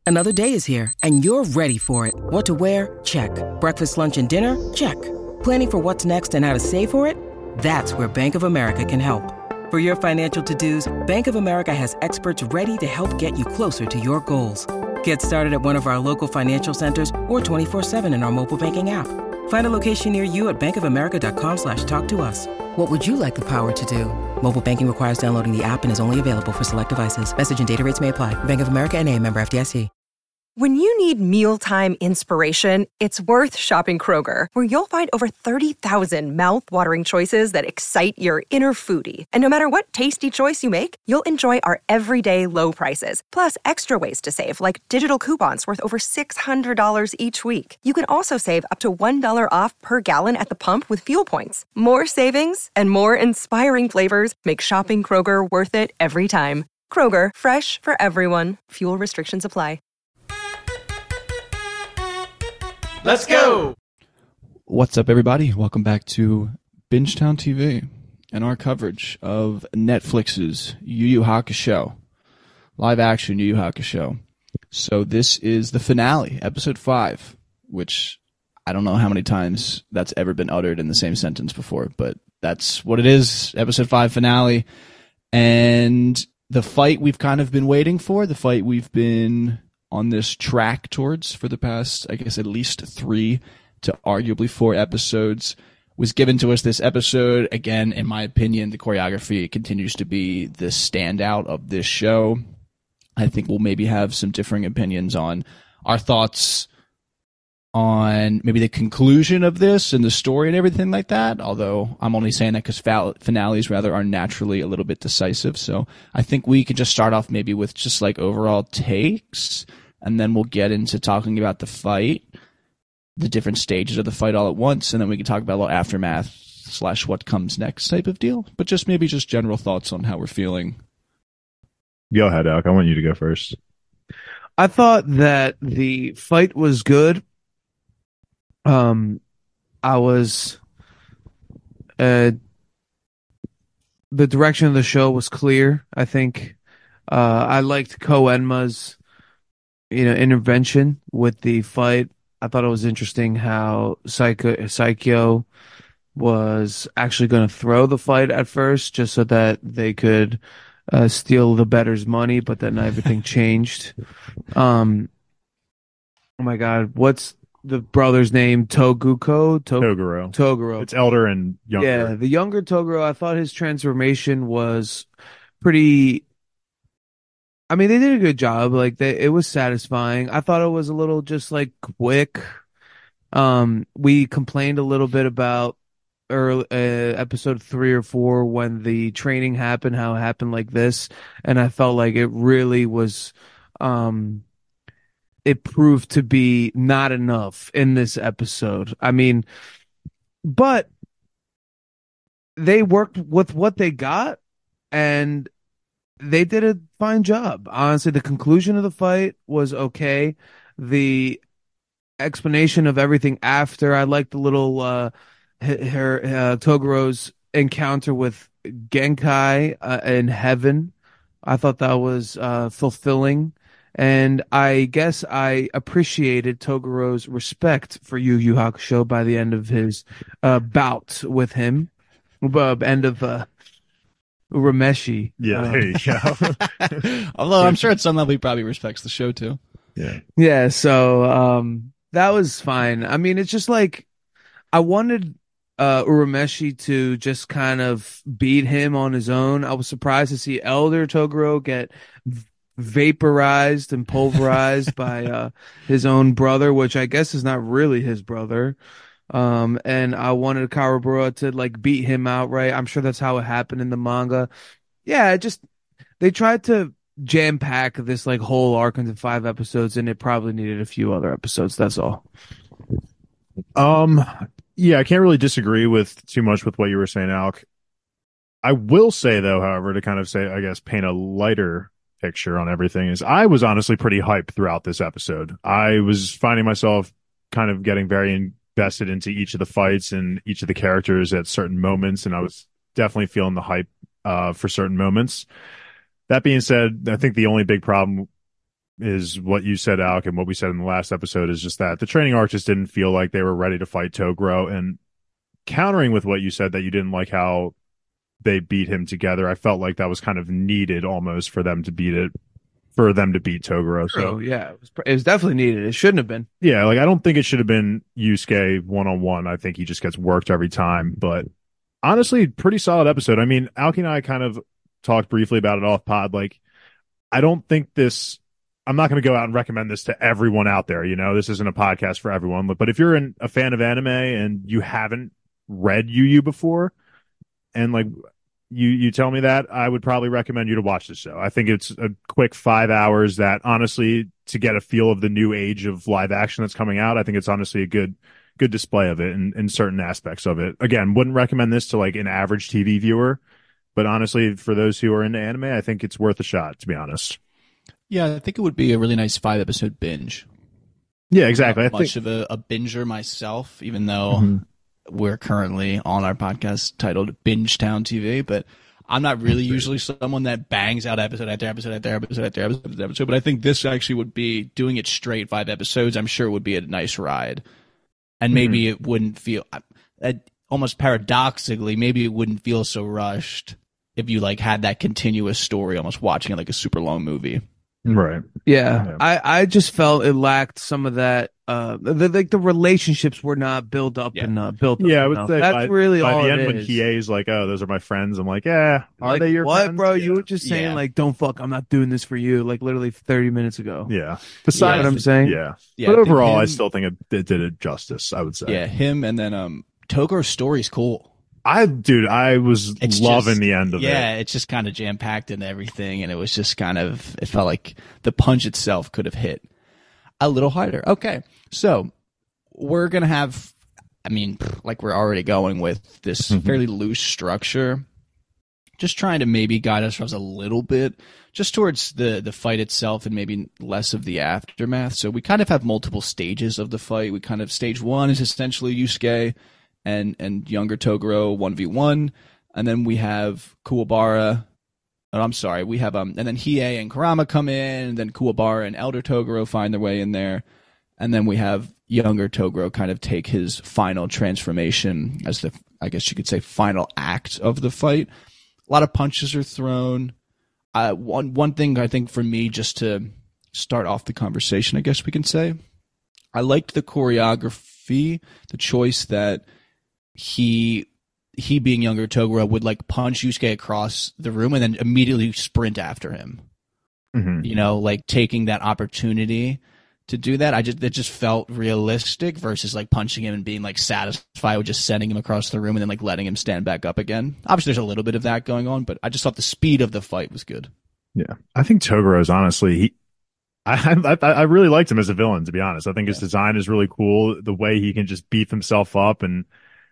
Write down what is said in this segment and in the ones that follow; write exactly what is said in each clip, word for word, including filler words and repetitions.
Another day is here, and you're ready for it. What to wear? Check. Breakfast, lunch, and dinner? Check. Planning for what's next and how to save for it? That's where Bank of America can help. For your financial to-dos, Bank of America has experts ready to help get you closer to your goals. Get started at one of our local financial centers or twenty-four seven in our mobile banking app. Find a location near you at bankofamerica.com slash talk to us. What would you like the power to do? Mobile banking requires downloading the app and is only available for select devices. Message and data rates may apply. Bank of America N A, member F D I C. When you need mealtime inspiration, it's worth shopping Kroger, where you'll find over thirty thousand mouth-watering choices that excite your inner foodie. And no matter what tasty choice you make, you'll enjoy our everyday low prices, plus extra ways to save, like digital coupons worth over six hundred dollars each week. You can also save up to one dollar off per gallon at the pump with fuel points. More savings and more inspiring flavors make shopping Kroger worth it every time. Kroger, fresh for everyone. Fuel restrictions apply. Let's go! What's up, everybody? Welcome back to Bingetown T V and our coverage of Netflix's Yu Yu Hakusho, live-action Yu Yu Hakusho. So this is the finale, episode five, which I don't know how many times that's ever been uttered in the same sentence before, but that's what it is, episode five finale. And the fight we've kind of been waiting for, the fight we've been on this track towards for the past, I guess, at least three to arguably four episodes, was given to us this episode. Again, in my opinion, the choreography continues to be the standout of this show. I think we'll maybe have some differing opinions on our thoughts on maybe the conclusion of this and the story and everything like that, although I'm only saying that because finales rather are naturally a little bit decisive. So I think we could just start off maybe with just like overall takes, and then we'll get into talking about the fight, the different stages of the fight all at once, and then we can talk about a little aftermath slash what comes next type of deal. But just maybe just general thoughts on how we're feeling. Go ahead, Alec. I want you to go first. I thought that the fight was good. Um, I was, uh, the direction of the show was clear. I think, uh, I liked Koenma's, you know, intervention with the fight. I thought it was interesting how Psycho, Saikyo was actually going to throw the fight at first just so that they could, uh, steal the bettor's money, but then everything changed. Um, oh my God, what's the brother's name? Toguko? To- Toguro. Toguro. It's elder and younger. Yeah, the younger Toguro, I thought his transformation was pretty... I mean, they did a good job. Like, they, it was satisfying. I thought it was a little just, like, quick. Um, we complained a little bit about early, uh, episode three or four when the training happened, how it happened like this. And I felt like it really was... Um, it proved to be not enough in this episode. I mean, but they worked with what they got, and they did a fine job. Honestly, the conclusion of the fight was okay. The explanation of everything after, I liked the little uh, her uh, Toguro's encounter with Genkai uh, in heaven. I thought that was uh, fulfilling. And I guess I appreciated Toguro's respect for Yu Yu Hakusho by the end of his uh, bout with him. Uh, end of uh, Urameshi. Yeah, uh, there you go. Although I'm sure at some level he probably respects the show too. Yeah. Yeah, so um, that was fine. I mean, it's just like I wanted uh, Urameshi to just kind of beat him on his own. I was surprised to see Elder Toguro get vaporized and pulverized by uh, his own brother, which I guess is not really his brother. Um, and I wanted Kawabura to like beat him outright. I'm sure that's how it happened in the manga. Yeah, it just they tried to jam pack this like whole arc into five episodes, and it probably needed a few other episodes. That's all. Um, yeah, I can't really disagree with too much with what you were saying, Alec. I will say though, however, to kind of say, I guess, paint a lighter picture on everything, is I was honestly pretty hyped throughout this episode. I was finding myself kind of getting very invested into each of the fights and each of the characters at certain moments, and I was definitely feeling the hype uh, for certain moments. That being said, I think the only big problem is what you said, Alec, and what we said in the last episode is just that the training arc just didn't feel like they were ready to fight Toguro. And countering with what you said that you didn't like how they beat him together, I felt like that was kind of needed almost for them to beat it, for them to beat Toguro. So oh, yeah, it was, it was definitely needed. It shouldn't have been. Yeah, like I don't think it should have been Yusuke one on one. I think he just gets worked every time. But honestly, pretty solid episode. I mean, Alki and I kind of talked briefly about it off pod. Like, I don't think this. I'm not going to go out and recommend this to everyone out there. You know, this isn't a podcast for everyone. But, but if you're an, a fan of anime and you haven't read Yu Yu before, and like you you tell me that, I would probably recommend you to watch this show. I think it's a quick five hours that honestly, to get a feel of the new age of live action that's coming out, I think it's honestly a good good display of it in, in certain aspects of it. Again, wouldn't recommend this to like an average T V viewer, but honestly, for those who are into anime, I think it's worth a shot, to be honest. Yeah, I think it would be a really nice five episode binge. Yeah, exactly. I'm not I much think... of a, a binger myself, even though mm-hmm. we're currently on our podcast titled Binge Town T V, but I'm not really usually someone that bangs out episode after episode after episode after episode after episode, but I think this actually would be, doing it straight five episodes, I'm sure would be a nice ride. And maybe mm-hmm. it wouldn't feel, uh, almost paradoxically, maybe it wouldn't feel so rushed if you like had that continuous story, almost watching it like a super long movie. Right. Yeah. yeah. I, I just felt it lacked some of that. Uh, the, like the relationships were not built up Yeah. and uh, built up. Yeah, I would enough. say That's by, really by all the it end when is. Hiei's like, oh, those are my friends. I'm like, yeah, are Like, they your what, friends? bro? Yeah. You were just saying Yeah. like, don't fuck. I'm not doing this for you. Like literally thirty minutes ago. Yeah. You know Besides, what I'm saying? yeah. Yeah, but I think overall, I him- still think it, it did it justice, I would say. Yeah, him and then um Togoro's story's cool. I, dude, I was It's loving just- the end of yeah, it. it's just kind of jam packed and everything, and it was just kind of, it felt like the punch itself could have hit a little harder. Okay, so we're gonna have, I mean, like we're already going with this Mhm. fairly loose structure, just trying to maybe guide ourselves a little bit just towards the the fight itself and maybe less of the aftermath. So we kind of have multiple stages of the fight. We kind of, stage one is essentially Yusuke and and younger Toguro one v one, and then we have Kuwabara. Oh, I'm sorry, we have um, and then Hiei and Kurama come in, and then Kuwabara and elder Toguro find their way in there, and then we have younger Toguro kind of take his final transformation as the, I guess you could say, final act of the fight. A lot of punches are thrown. Uh, one one thing I think for me, just to start off the conversation, I guess we can say, I liked the choreography, the choice that he he being younger Toguro would like punch Yusuke across the room and then immediately sprint after him. Mhm. You know, like taking that opportunity to do that. I just, it just felt realistic versus like punching him and being like satisfied with just sending him across the room and then like letting him stand back up again. Obviously, there's a little bit of that going on, but I just thought the speed of the fight was good. Yeah. I think Togoro's honestly, he, I, I I really liked him as a villain, to be honest. I think his Yeah. design is really cool. The way he can just beef himself up. And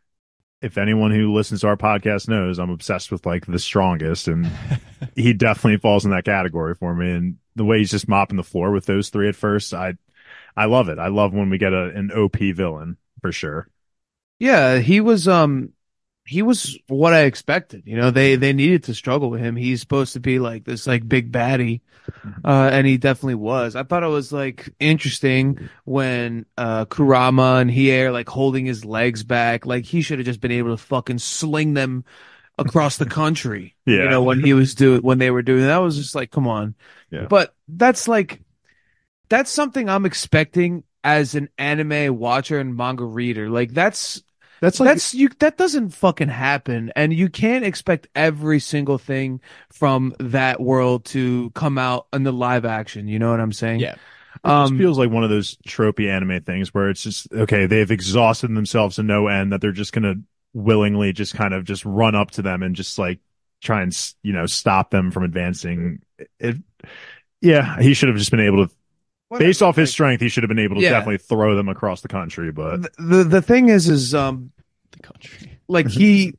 if anyone who listens to our podcast knows, I'm obsessed with like the strongest, and he definitely falls in that category for me. And the way he's just mopping the floor with those three at first, I I love it. I love when we get a, an O P villain for sure. Yeah, he was um he was what I expected. You know, they they needed to struggle with him. He's supposed to be like this like big baddie. Uh and he definitely was. I thought it was like interesting when uh Kurama and Hiei are like holding his legs back. Like he should have just been able to fucking sling them across the country. Yeah. You know, when he was doing when they were doing that, was just like, come on. Yeah. But that's like that's something I'm expecting as an anime watcher and manga reader. Like that's That's like that's you that doesn't fucking happen, and you can't expect every single thing from that world to come out in the live action. You know what I'm saying? Yeah. It just Um, feels like one of those tropey anime things where it's just, okay, they've exhausted themselves to no end, that they're just going to willingly just kind of just run up to them and just like try and, you know, stop them from advancing. It, yeah, he should have just been able to, based off his strength, he should have been able to Yeah. definitely throw them across the country. But the, the the thing is, is um, The country. like he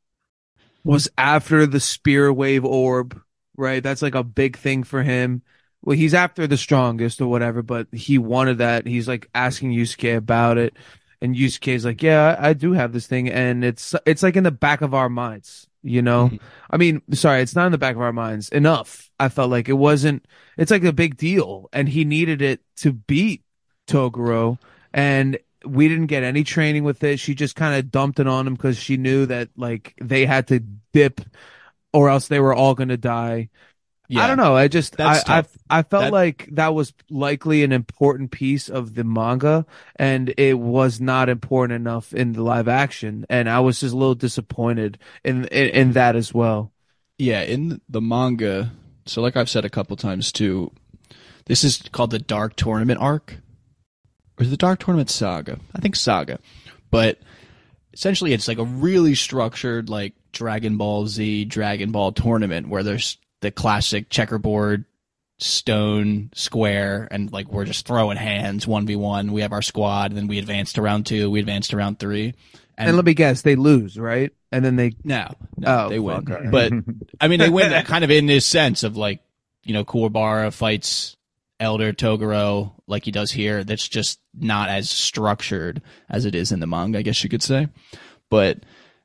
was after the spear wave orb, right? That's like a big thing for him. Well, he's after the strongest or whatever, but he wanted that. He's like asking Yusuke about it, and Yusuke's like, "Yeah, I, I do have this thing," and it's it's like in the back of our minds. you know? Mhm. I mean, sorry, it's not in the back of our minds enough. I felt like it wasn't, it's like a big deal, and he needed it to beat Toguro, and we didn't get any training with it. She just kind of dumped it on him because she knew that like they had to dip or else they were all going to die. I don't know. I just I, That's I tough. I felt That- like that was likely an important piece of the manga, and it was not important enough in the live action, and I was just a little disappointed in in, in that as well. Yeah, in the manga, so like I've said a couple times too, this is called the Dark Tournament arc. Or is it the Dark Tournament Saga? I think Saga. But essentially it's like a really structured like Dragon Ball Z, Dragon Ball tournament where there's the classic checkerboard, stone, square, and like we're just throwing hands one v one. We have our squad, and then we advance to round two, we advance to round three. And, And let me guess, they lose, right? And then they no, no, Oh, they win. fuck, all right. But I mean, they win that kind of in this sense of like, you know, Kuwabara fights Elder Toguro like he does here. That's just not as structured as it is in the manga, I guess you could say. But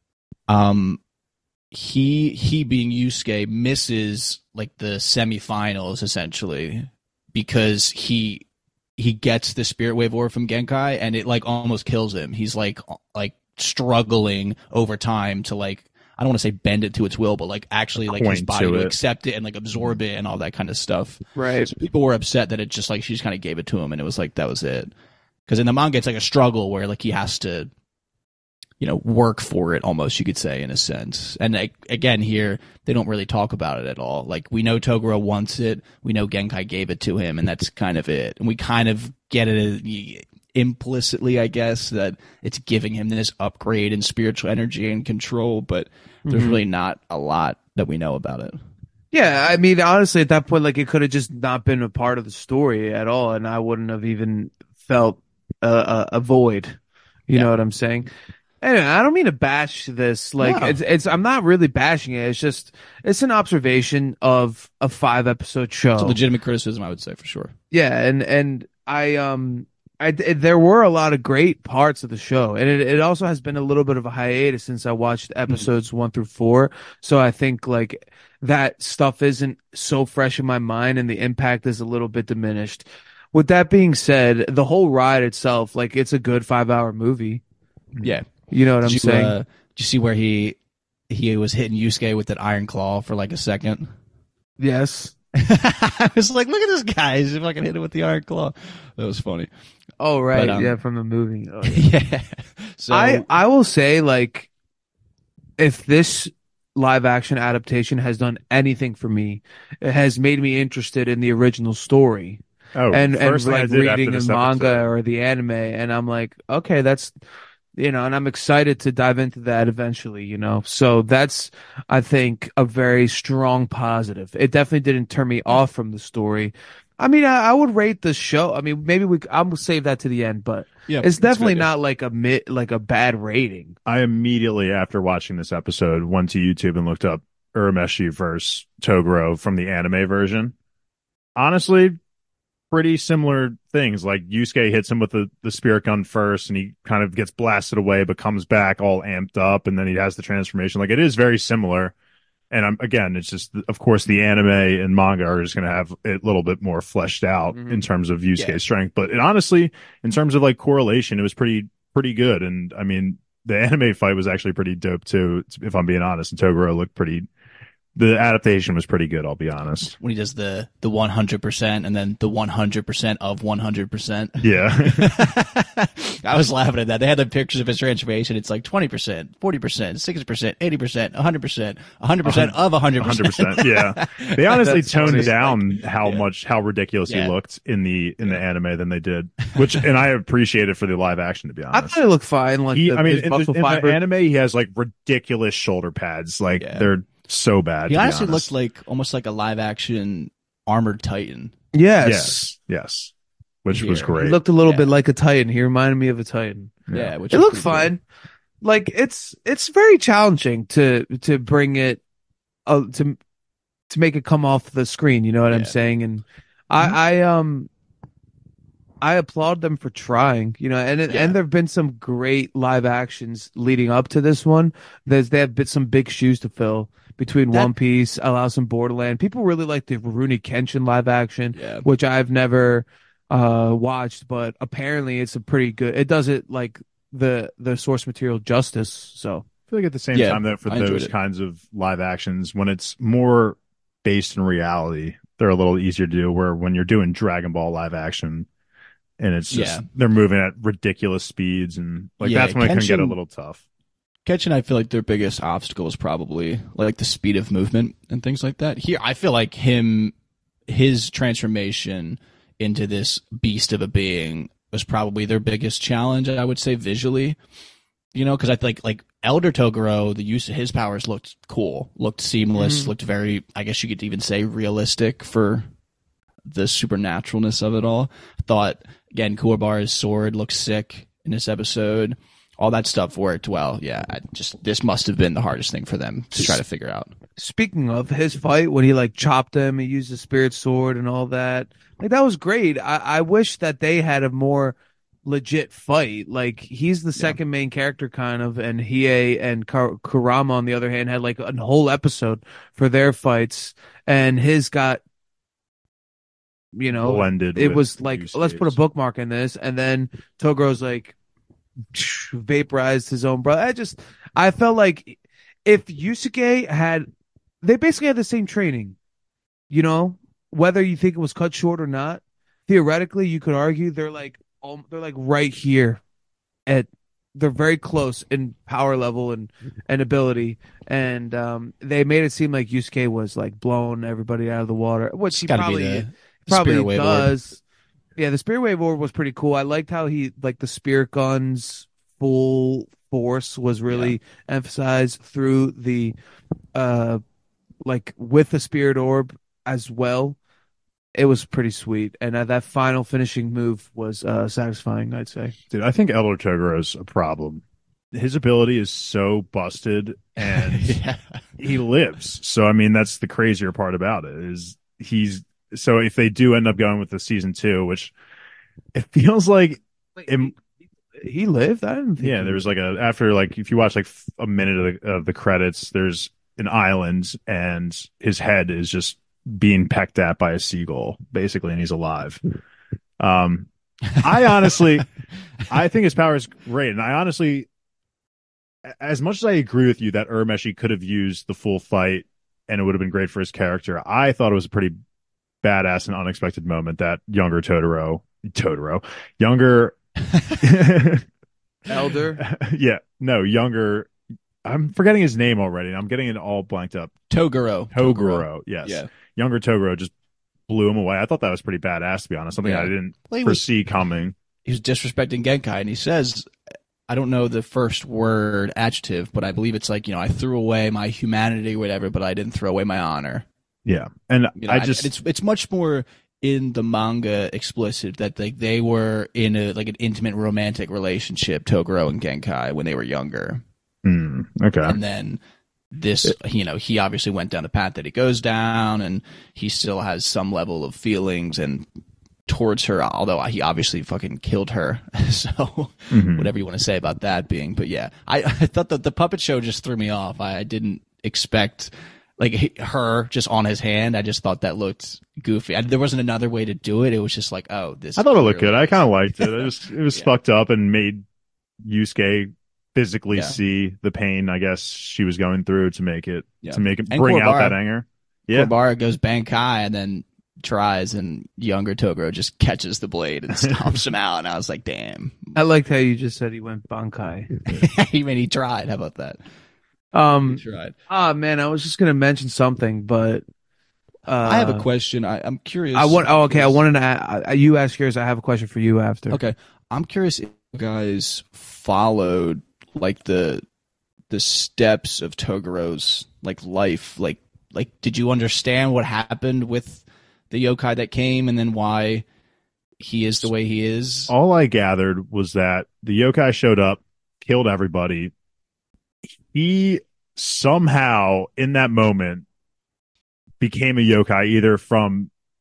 um, he he being Yusuke misses like the semifinals essentially because he he gets the Spirit Wave Orb from Genkai and it like almost kills him. He's like like struggling over time to like, I don't want to say bend it to its will, but like actually like his Point body to to it. accept it and like absorb it and all that kind of stuff. right. So people were upset that it just like she just kind of gave it to him and it was like that was it. Because in the manga it's like a struggle where like he has to, you know, work for it almost, you could say, in a sense. And like, again here they don't really talk about it at all. Like we know Toguro wants it, we know Genkai gave it to him, and that's kind of it. And we kind of get it implicitly, I guess, that it's giving him this upgrade in spiritual energy and control, but there's Mhm. really not a lot that we know about it. Yeah, I mean, honestly, at that point, like it could have just not been a part of the story at all, and I wouldn't have even felt uh, a, a void. You Yeah. know what I'm saying? Anyway, I don't mean to bash this. Like, No. it's it's. I'm not really bashing it. It's just it's an observation of a five episode show. It's a legitimate criticism, I would say, for sure. Yeah, and and I um I it, there were a lot of great parts of the show, and it it also has been a little bit of a hiatus since I watched episodes one through four. So I think like that stuff isn't so fresh in my mind, and the impact is a little bit diminished. With that being said, the whole ride itself, like it's a good five hour movie. Yeah. You know what Did I'm you, saying? uh, did you see where he he was hitting Yusuke with that iron claw for like a second? Yes. I was like, look at this guy. He's fucking hit him with the iron claw. That was funny. Oh right, But, um, yeah, from the movie. Oh, yeah. yeah. So I I will say like if this live action adaptation has done anything for me, it has made me interested in the original story Oh, and and first thing I like did after reading the this manga episode- or the anime, and I'm like, okay, that's you know, and I'm excited to dive into that eventually, you know. So that's I think a very strong positive. It definitely didn't turn me off from the story. I mean, I, I would rate the show. I mean, maybe we I'm gonna save that to the end, but yeah, it's definitely good. not like a mid, like a bad rating. I immediately after watching this episode went to YouTube and looked up Urameshi versus Toguro from the anime version. Honestly, pretty similar things. Like Yusuke hits him with the, the spirit gun first and he kind of gets blasted away but comes back all amped up and then he has the transformation. Like it is very similar. And I'm, again, it's just, of course, the anime and manga are just going to have it a little bit more fleshed out Mhm. in terms of Yusuke's Yeah. strength. But it, honestly, in terms of like correlation, it was pretty, pretty good. And I mean, the anime fight was actually pretty dope too, if I'm being honest. And Toguro looked pretty, the adaptation was pretty good, I'll be honest. When he does the the one hundred percent and then the one hundred percent of one hundred percent. Yeah. I was laughing at that. They had the pictures of his transformation. It's like twenty percent, forty percent, sixty percent, eighty percent, one hundred percent, one hundred percent of one hundred percent. one hundred percent. Yeah. They honestly That's toned funny. down how Yeah. much, how ridiculous Yeah. he looked in the, in the anime than they did, which, and I appreciate it for the live action, to be I honest. thought it looked fine. Like He, the, I mean, his in, the, muscle in fiber. the anime, he has like ridiculous shoulder pads. Like Yeah. they're so bad. He to be honestly honest. looked like almost like a live action armored titan. yes. yes, yes, which was Here. great. He looked a little Yeah. bit like a Titan. He reminded me of a Titan. Yeah, which It is looked pretty cool. fine. Like it's it's very challenging to to bring it uh, to to make it come off the screen. You know what I'm Yeah. saying? And I I um I applaud them for trying, you know, and Yeah. and there've been some great live actions leading up to this one. There's they have been some big shoes to fill between That- One Piece, Alice in Borderland. People really like the Rurouni Kenshin live action, Yeah. which I've never uh watched, but apparently it's a pretty good. It does it like the the source material justice. So I feel like at the same Yeah, time, though, for I enjoyed those it. kinds of live actions, when it's more based in reality, they're a little easier to do. Where when you're doing Dragon Ball live action, and it's just Yeah. they're moving at ridiculous speeds, and like Yeah, that's when it can get a Kenshin- little tough. Kenshin, I feel like their biggest obstacle is probably like the speed of movement and things like that. Here, I feel like him, his transformation into this beast of a being was probably their biggest challenge. I would say visually, you know, because I think like Elder Toguro, the use of his powers looked cool, looked seamless, Mhm. looked very, I guess you could even say realistic for the supernaturalness of it all. I thought again, Kuwabara's sword looked sick in this episode. All that stuff worked well. Yeah, I just this must have been the hardest thing for them to try to figure out. speaking of his fight when he like chopped him, he used the spirit sword and all that. Like that was great. I, I wish that they had a more legit fight. Like he's the second main character kind of, and Hiei and Ka- Kurama on the other hand had like a whole episode for their fights, and his got you know Blended it with was like Yusuke's. let's put a bookmark in this, and then Togoro's like vaporized his own brother. I just I felt like if Yusuke had they basically had the same training, you know, whether you think it was cut short or not. Theoretically, you could argue they're like um, they're like right here at they're very close in power level and and ability, and um, they made it seem like Yusuke was like blowing everybody out of the water, which It's he gotta probably be the, the probably Spirit Wave Orb. does. Yeah, the Spirit Wave Orb was pretty cool. I liked how he like the Spirit Gun's full force was really emphasized through the uh like with the Spirit Orb as well. It was pretty sweet, and uh, that final finishing move was uh satisfying, I'd say. Dude, I think Elder Togoro's a problem. His ability is so busted, and yeah. he lives. So I mean, that's the crazier part about it is he's so if they do end up going with the season two, which it feels like it, He lived. I didn't think. yeah, he there was like a after like if you watch like f- a minute of the of the credits, there's an island and his head is just being pecked at by a seagull, basically, and he's alive. Um, I honestly, I think his power is great, and I honestly, as much as I agree with you that Urameshi could have used the full fight and it would have been great for his character, I thought it was a pretty badass and unexpected moment that younger Totoro, Totoro, younger, Elder. yeah, no, younger. I'm forgetting his name already. I'm getting it all blanked up. Toguro. Toguro, yes. Yeah. Younger Toguro just blew him away. I thought that was pretty badass, to be honest. Something Yeah. I didn't Well, he was- foresee coming. He was disrespecting Genkai, and he says, I don't know the first word adjective, but I believe it's like, you know, I threw away my humanity or whatever, but I didn't throw away my honor. Yeah, and You know, I just it's it's much more in the manga explicit that like they were in a like an intimate romantic relationship, Toguro and Genkai, when they were younger. mm, okay. And then this, you know, he obviously went down the path that he goes down, and he still has some level of feelings and towards her, although he obviously fucking killed her. So Mhm. whatever you want to say about that being, but yeah, I, I thought that the puppet show just threw me off. I, I didn't expect like he- her just on his hand. I just thought that looked goofy. I, there wasn't another way to do it. It was just like, oh, this. I thought it looked clearly- good. I kind of liked it. It was it was Yeah. fucked up and made Yusuke physically Yeah. see the pain. I guess she was going through to make it Yeah. to make it And bring out Kuwabara. that anger. Yeah, Kuwabara goes Bankai and then tries, and younger Toguro just catches the blade and stomps him out. And I was like, damn. I liked how you just said he went Bankai. Even he tried. How about that? Um, He tried. ah, man, I was just gonna mention something, but uh, I have a question. I, I'm curious. I want. Oh, okay. I wanted to. a- You ask yours. I have a question for you after. Okay, I'm curious if you guys followed like the the steps of Togoro's like life. Like, like, did you understand what happened with the yokai that came, and then why he is the way he is? all I gathered was that the yokai showed up, killed everybody. He somehow, in that moment, became a yokai either from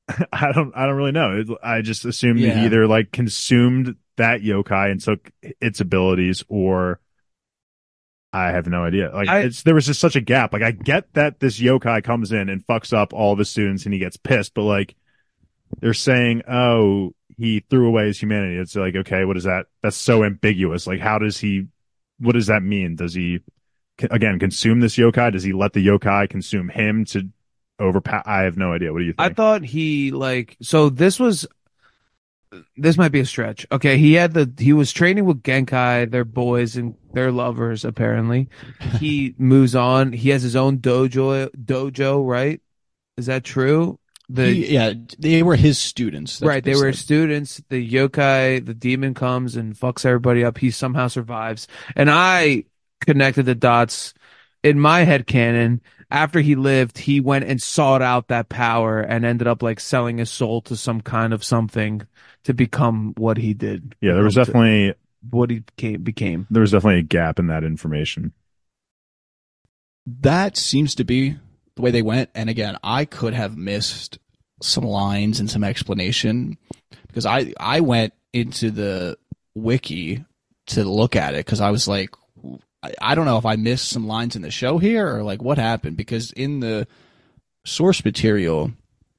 I don't I don't really know. It, I just assumed that Yeah. he either like consumed that yokai and took its abilities, or I have no idea. Like I- it's there was just such a gap. Like I get that this yokai comes in and fucks up all the students and he gets pissed, but like they're saying, oh, he threw away his humanity. It's like, okay, what is that? That's so ambiguous. Like, how does he? What does that mean? Does he again consume this yokai? Does he let the yokai consume him to overpower? I have no idea. What do you I think? thought he like so this was this might be a stretch. Okay, he had the he was training with Genkai, their boys and their lovers apparently. He moves on. He has his own dojo dojo, right? Is that true? The He- yeah, they were his students. That's right, what they were said. students. The yokai, the demon comes and fucks everybody up. He somehow survives. And I connected the dots in my head canon. After he lived, he went and sought out that power and ended up like selling his soul to some kind of something to become what he did. Yeah, there was To- definitely what he became. became. there was definitely a gap in that information. That seems to be the way they went. And again, I could have missed some lines and some explanation because I I went into the wiki to look at it because I was like, I, I don't know if I missed some lines in the show here or like what happened, because in the source material,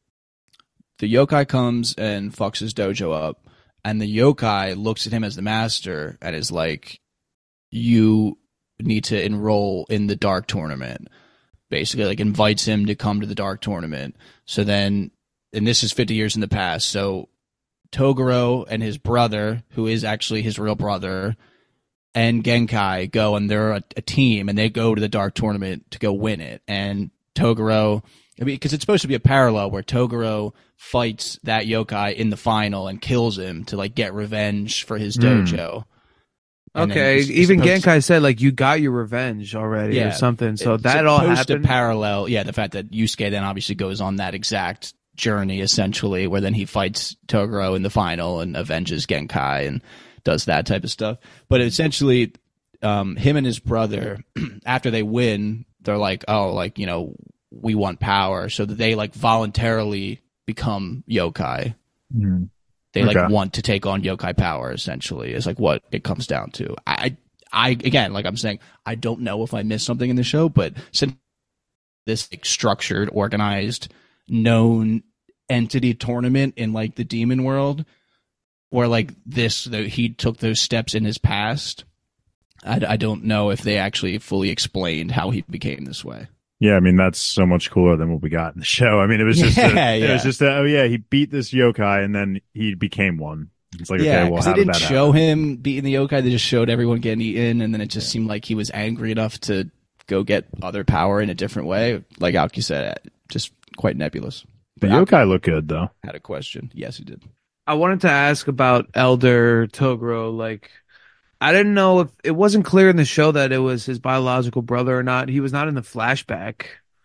the yokai comes and fucks his dojo up, and the yokai looks at him as the master and is like, you need to enroll in the dark tournament. Basically, like invites him to come to the dark tournament. So then, and this is fifty years in the past. So Toguro and his brother, who is actually his real brother, and Genkai go, and they're a, a team, and they go to the dark tournament to go win it. And Toguro, I mean, because it's supposed to be a parallel where Toguro fights that yokai in the final and kills him to like get revenge for his Hmm. dojo. And then Okay, he's- he's even supposed- Genkai said like you got your revenge already or Yeah. something. So It's that all supposed to happened. parallel, yeah, the fact that Yusuke then obviously goes on that exact journey essentially, where then he fights Toguro in the final and avenges Genkai and does that type of stuff. But essentially, um, him and his brother, after they win, they're like, oh, like, you know, we want power, so that they like voluntarily become yokai. They like Okay. want to take on yokai power, essentially, is like what it comes down to. I, I, again, like I'm saying, I don't know if I missed something in the show, but since this like, structured, organized, known entity tournament in like the demon world, or like this, the, he took those steps in his past, I, I don't know if they actually fully explained how he became this way. Yeah, I mean that's so much cooler than what we got in the show. I mean, it was just a, Yeah, it yeah. was just a, oh yeah, he beat this yokai and then he became one. It's like Yeah, okay, well, because how they did didn't that show happen? him beating the yokai. They just showed everyone getting eaten, and then it just seemed like he was angry enough to go get other power in a different way. Like Aoki said, just quite nebulous. The But Aoki yokai look good though. had a question. Yes, he did. I wanted to ask about Elder Toguro. Like, I didn't know if it wasn't clear in the show that it was his biological brother or not. He was not in the flashback.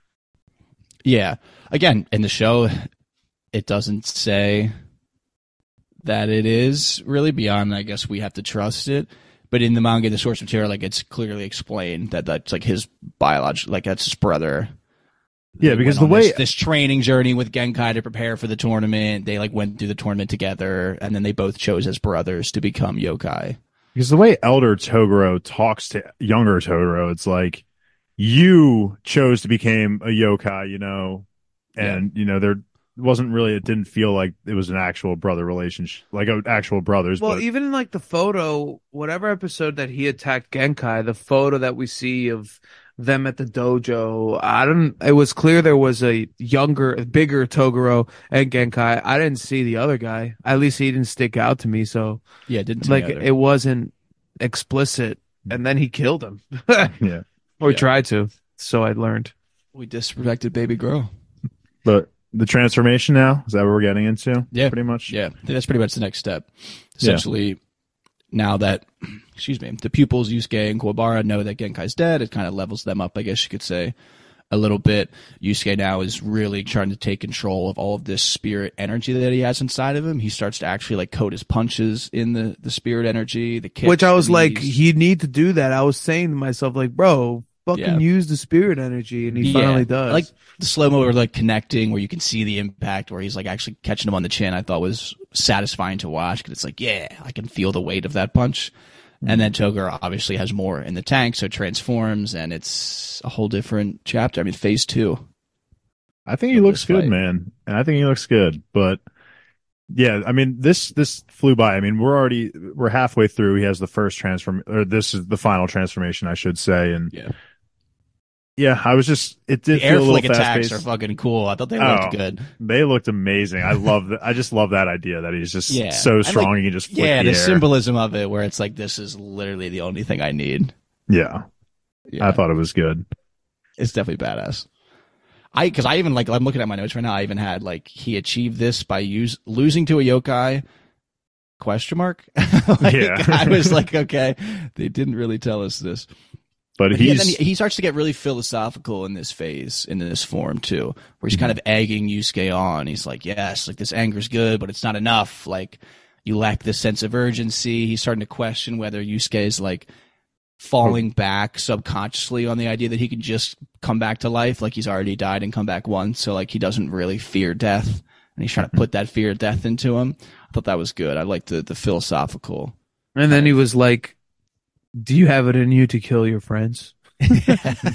Yeah. Again, in the show, it doesn't say that it is really beyond, I guess we have to trust it. But in the manga, the source material, like it's clearly explained that that's like his biological, like that's his brother. Yeah, They because went the on way this, this training journey with Genkai to prepare for the tournament, they like went through the tournament together, and then they both chose as brothers to become yokai. because the way Elder Toguro talks to younger Toguro, it's like you chose to become a yokai, you know, and you know there wasn't really. It didn't feel like it was an actual brother relationship, like a, actual brothers. Well, but even in like the photo, whatever episode that he attacked Genkai, the photo that we see of them at the dojo, I don't. It was clear there was a younger, bigger Toguro and Genkai. I didn't see the other guy. At least he didn't stick out to me. So Yeah, it didn't like together. it wasn't explicit. And then he killed him, yeah, or Yeah. tried to. So I learned. We disrespected Baby Girl. but the transformation now is that what we're getting into? Yeah. pretty much. Yeah, that's pretty much the next step. Essentially, now that, excuse me, the pupils Yusuke and Kuwabara know that Genkai's dead, it kind of levels them up, I guess you could say, a little bit. Yusuke now is really trying to take control of all of this spirit energy that he has inside of him. He starts to actually like code his punches in the, the spirit energy, the kicks. Which I was the like, knees. you need to do that. I was saying to myself, like, bro, fucking Yeah. use the spirit energy, and he Yeah. finally does. Like the slow mo, or like connecting, where you can see the impact, where he's like actually catching him on the chin. I thought was satisfying to watch because it's like, yeah, I can feel the weight of that punch. Mm-hmm. And then Toguro obviously has more in the tank, so it transforms, and it's a whole different chapter. I mean, phase two. I think he looks good, man, and I think he looks good. But yeah, I mean, this this flew by. I mean, we're already we're halfway through. He has the first transform, or this is the final transformation, I should say. And yeah, yeah, I was just it did the feel air a little flick attacks fast-paced. are fucking cool. I thought they Oh, looked good. They looked amazing. I love that. I just love that idea that he's just Yeah. so And, strong. like, he can just flick Yeah, the the air. symbolism of it, where it's like, this is literally the only thing I need. Yeah, Yeah. I thought it was good. It's definitely badass. I because I even like I'm looking at my notes right now. I even had like he achieved this by use losing to a yokai question mark. Like, Yeah. I was like, okay, they didn't really tell us this. But, But yeah, he's then he, he starts to get really philosophical in this phase, in this form too, where he's kind of egging Yusuke on. He's like, yes, like this anger's good, but it's not enough. Like you lack this sense of urgency. He's starting to question whether Yusuke is like falling back subconsciously on the idea that he can just come back to life, like he's already died and come back once, so like he doesn't really fear death, and he's trying to put that fear of death into him. I thought that was good. I liked the the philosophical. and then he was like, "Do you have it in you to kill your friends?" he,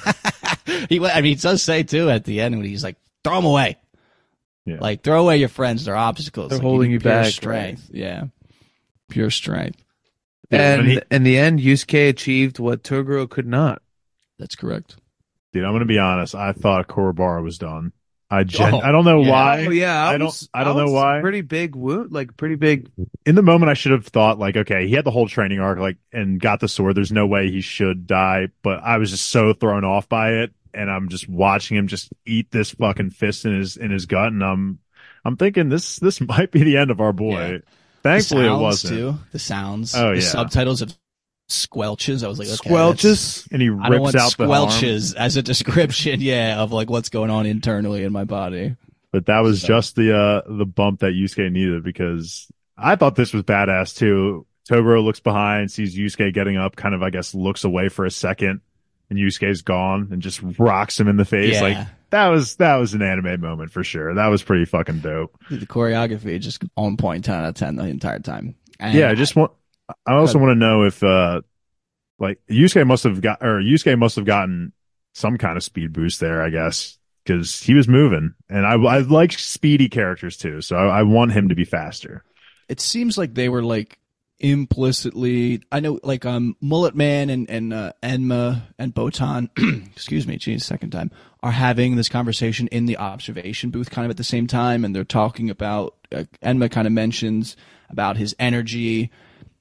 I mean, he does say too at the end when he's like, "Throw them away." Yeah. Like throw away your friends; they're obstacles. They're Like, holding need you pure back, Strength, yeah, pure strength. Yeah, and when he- in the end, Yusuke achieved what Toguro could not. That's correct. dude. I'm gonna be honest. I thought Kurobara was done. I gen- Oh, I don't know yeah. why. Oh yeah, I, I don't- was- I don't know was why. Pretty big wound, like pretty big. In the moment, I should have thought like, okay, he had the whole training arc, like, and got the sword. There's no way he should die. But I was just so thrown off by it, and I'm just watching him just eat this fucking fist in his in his gut, and I'm I'm thinking this this might be the end of our boy. Yeah. Thankfully, the it sounds, wasn't. too. The sounds. Oh, the yeah. subtitles of squelches. I was like, okay, Squelches. And he that's- I don't rips want out the arm. squelches as a description, yeah, of like what's going on internally in my body. But that was So- just the uh the bump that Yusuke needed, because I thought this was badass too. Toguro looks behind, sees Yusuke getting up, kind of I guess looks away for a second, and Yusuke's gone and just rocks him in the face. Yeah. Like that was that was an anime moment for sure. That was pretty fucking dope. The choreography just on point, ten out of ten the entire time. And Yeah, I just want I also want to know if uh like Yusuke must have got or Yusuke must have gotten some kind of speed boost there, I guess. Because he was moving, and I I like speedy characters too, so I, I want him to be faster. it seems like they were like implicitly, I know, like um Mullet Man and and uh, Enma and Botan, excuse me, geez, second time, are having this conversation in the observation booth kind of at the same time, and they're talking about uh, Enma kind of mentions about his energy,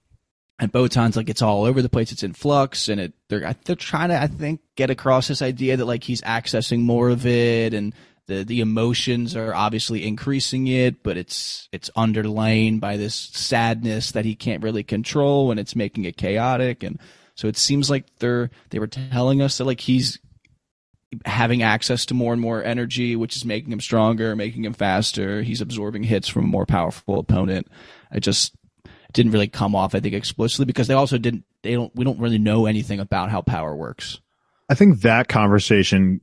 and Botan's like it's all over the place, it's in flux, and it they're they're trying to I think get across this idea that like he's accessing more of it, and the the emotions are obviously increasing it, but it's it's underlain by this sadness that he can't really control, and it's making it chaotic. And so it seems like they're they were telling us that like he's having access to more and more energy, which is making him stronger, making him faster. He's absorbing hits from a more powerful opponent. I just didn't really come off, I think, explicitly, because they also didn't they don't we don't really know anything about how power works. I think that conversation,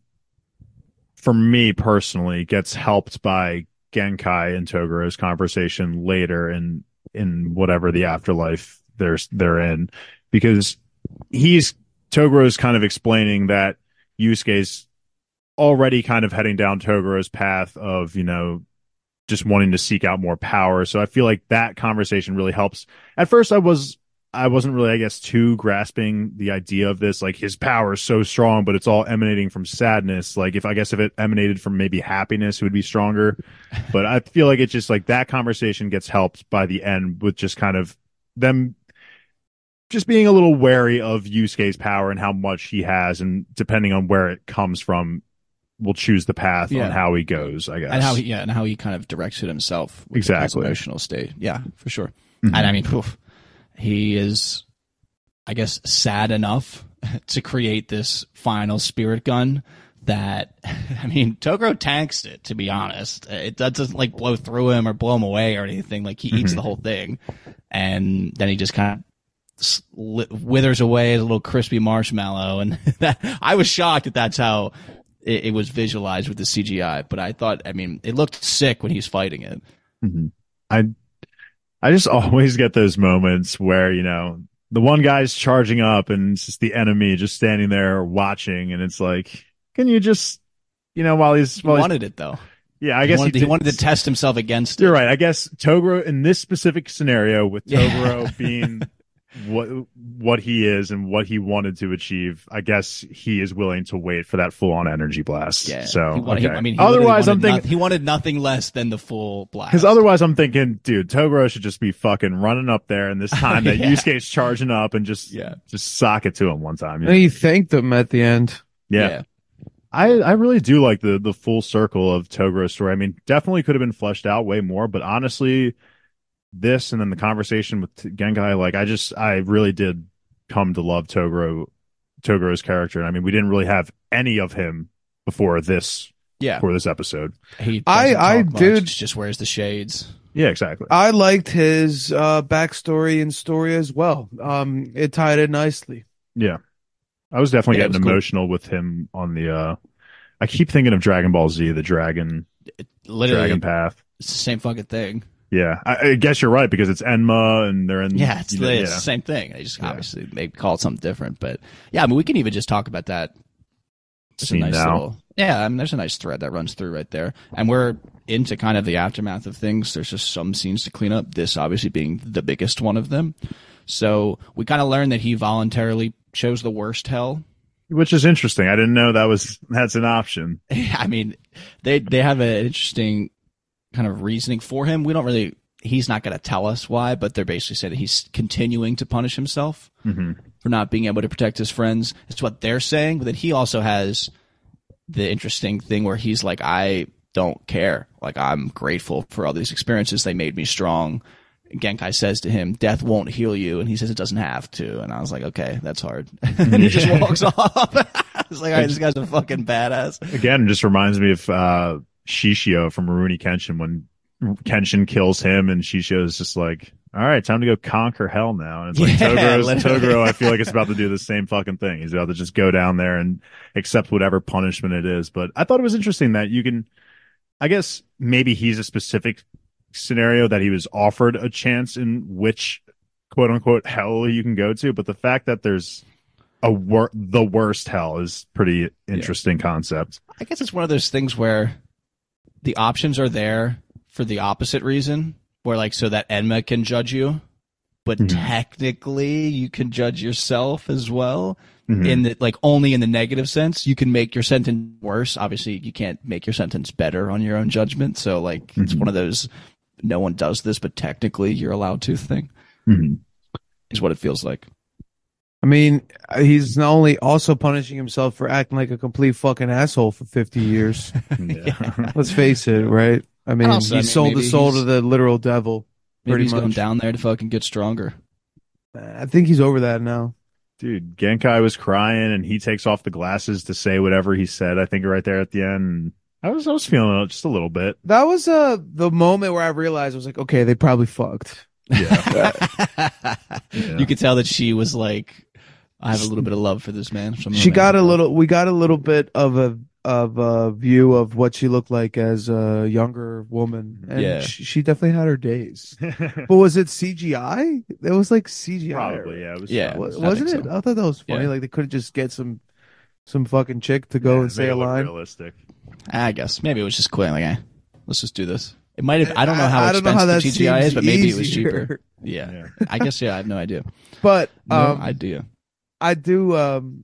for me personally, gets helped by Genkai and Toguro's conversation later in in whatever the afterlife they're they're in, because he's Toguro's kind of explaining that Yusuke's already kind of heading down Toguro's path of, you know, just wanting to seek out more power. So I feel like that conversation really helps. At first I was I wasn't really, I guess, too grasping the idea of this. Like, his power is so strong, but it's all emanating from sadness. Like, if I guess if it emanated from maybe happiness, it would be stronger. But I feel like it's just like that conversation gets helped by the end with just kind of them just being a little wary of Yusuke's power and how much he has, and depending on where it comes from, will choose the path Yeah. on how he goes, I guess. And how he, yeah, and how he kind of directs it himself with Exactly. his emotional state. Yeah, for sure. Mhm. And I mean, poof, he is, I guess, sad enough to create this final spirit gun that, I mean, Toguro tanks it, to be honest. It doesn't like blow through him or blow him away or anything. Like, he eats Mhm. the whole thing, and then he just kind of sli- withers away as a little crispy marshmallow, and that, I was shocked that that's how it, it was visualized with the C G I. But I thought, I mean, it looked sick when he's fighting it. Mm-hmm. I I just always get those moments where, you know, the one guy's charging up and it's just the enemy just standing there watching, and it's like, can you just, you know, while he's He while wanted it though. He's, yeah, I He guess wanted, he, he did- wanted to test himself against You're it. right. I guess Toguro in this specific scenario with Yeah. Toguro being what what he is and what he wanted to achieve, I guess he is willing to wait for that full on energy blast. Yeah. So He wanted- he- okay. I mean, he otherwise, I'm literally wanted thinking no- he wanted nothing less than the full blast. because otherwise, I'm thinking, dude, Toguro should just be fucking running up there, and this time that Yeah. Yusuke's charging up and just Yeah. just sock it to him one time. you know? And he thanked them at the end. Yeah. yeah. I, I really do like the, the full circle of Toguro's story. I mean, definitely could have been fleshed out way more, but honestly, this and then the conversation with Genkai, like, I just, I really did come to love Toguro, Toguro's character. I mean, we didn't really have any of him before this, Yeah. before this episode. He I- doesn't I talk much, did- just wears the shades. Yeah, exactly. I liked his uh, backstory and story as well. Um, it tied in nicely. Yeah. I was definitely Yeah, it getting was cool. emotional with him on the, uh, I keep thinking of Dragon Ball Z, the dragon, Literally, dragon path. it's the same fucking thing. Yeah. I, I guess you're right because it's Enma and they're in, Yeah, it's, you know, it's yeah. the same thing. They just Yeah. obviously they call it something different, but yeah, I mean, we can even just talk about that. It's a Scene nice now. little, yeah. I mean, there's a nice thread that runs through right there, and we're into kind of the aftermath of things. There's just some scenes to clean up. This obviously being the biggest one of them. So we kind of learned that he voluntarily chose the worst hell. Which is interesting. I didn't know that was, that's an option. I mean, they they have an interesting kind of reasoning for him. We don't really. He's not going to tell us why, but they're basically saying that he's continuing to punish himself Mm-hmm. for not being able to protect his friends. It's what they're saying, but then he also has the interesting thing where he's like, I don't care. Like, I'm grateful for all these experiences. They made me strong. And Genkai says to him, death won't heal you. And he says it doesn't have to. And I was like, okay, that's hard. And he just walks off. I was like, all right, this guy's a fucking badass. Again, it just reminds me of uh, Shishio from Rurouni Kenshin when Kenshin kills him and Shishio's just like, all right, time to go conquer hell now. And it's like Yeah, Togoro's, literally. Toguro, I feel like it's about to do the same fucking thing. He's about to just go down there and accept whatever punishment it is. But I thought it was interesting that you can, I guess maybe he's a specific scenario that he was offered a chance in which quote unquote hell you can go to. But the fact that there's a wor- the worst hell is pretty interesting concept. I guess it's one of those things where the options are there for the opposite reason, where like so that Enma can judge you, but Mhm. technically you can judge yourself as well. Mhm. In the like only in the negative sense, you can make your sentence worse. Obviously, you can't make your sentence better on your own judgment. So like it's Mhm. one of those no one does this, but technically you're allowed to thing. Mhm. Is what it feels like. I mean, he's not only also punishing himself for acting like a complete fucking asshole for fifty years. Yeah. Let's face it, right? I mean, also, he I mean, sold the maybe soul he's- to the literal devil. Maybe Pretty he's going much. down there to fucking get stronger. I think he's over that now. Dude, Genkai was crying and he takes off the glasses to say whatever he said, I think right there at the end. I was I was feeling it just a little bit. That was uh the moment where I realized I was like, okay, they probably fucked. Yeah. You could tell that she was like, I have a little bit of love for this man. Some She got a romantic love. little. We got a little bit of a of a view of what she looked like as a younger woman, and Yeah. she, she definitely had her days. But was it C G I? It was like C G I. Probably, yeah. It was Yeah. Was, I wasn't think it? so. I thought that was funny. Yeah. Like they couldn't just get some some fucking chick to go Yeah, and say made a it look line. realistic. I guess maybe it was just quick. Like, eh, let's just do this. It might have. I don't know how I, I don't know expensive how that the C G I seems is, but maybe it was easier. cheaper. Yeah. Yeah. I guess. Yeah, I have no idea. But No um, idea. I do. Um,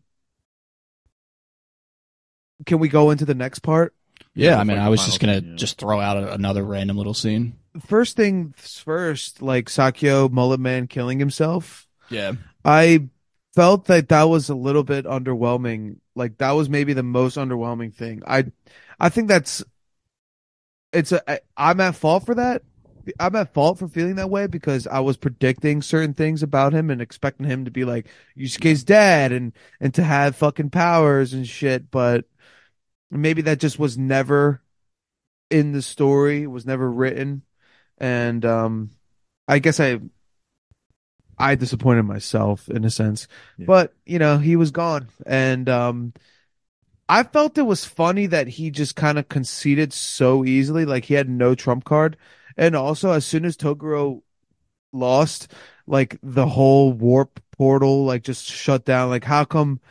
can we go into the next part? Yeah, Yeah, I mean, like I the was final just gonna scene, yeah. just throw out a, another random little scene. First things first, like Sakyo Mullet Man killing himself. Yeah. I felt that that was a little bit underwhelming. Like that was maybe the most underwhelming thing. I, I think that's, it's a, I, I'm at fault for that. I'm at fault for feeling that way because I was predicting certain things about him and expecting him to be like Yusuke's dad and, and to have fucking powers and shit. But maybe that just was never in the story, was never written. And, um, I guess I, I disappointed myself in a sense. Yeah. But, you know, he was gone. And um I felt it was funny that he just kind of conceded so easily, like he had no trump card. And also, as soon as Toguro lost, like the whole warp portal like just shut down. Like, how come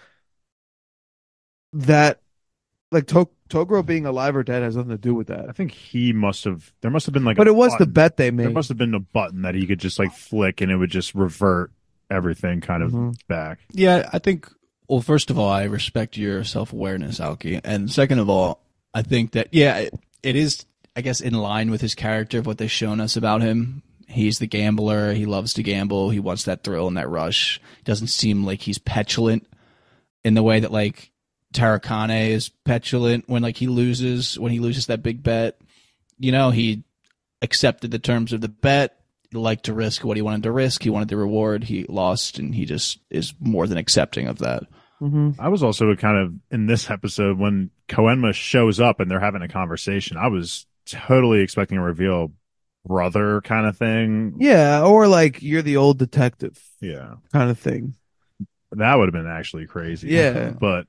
that, like to- Toguro being alive or dead has nothing to do with I that? think he must have. There must have been like. But a it was the button. bet they There made. must have been a button that he could just like flick and it would just revert everything kind of Mhm. back. Yeah, I think. Well, first of all, I respect your self awareness, Alki, and second of all, I think that yeah, it, it is. I guess in line with his character of what they've shown us about him. He's the gambler. He loves to gamble. He wants that thrill and that rush. Doesn't seem like he's petulant in the way that like Tarakane is petulant when like he loses when he loses that big bet. You know, he accepted the terms of the bet. He liked to risk what he wanted to risk. He wanted the reward. He lost, and he just is more than accepting of that. Mm-hmm. I was also kind of in this episode when Koenma shows up and they're having a conversation. I was totally expecting a reveal, brother kind of thing. Yeah, or like you're the old detective Yeah, kind of thing. that would have been actually crazy. Yeah. but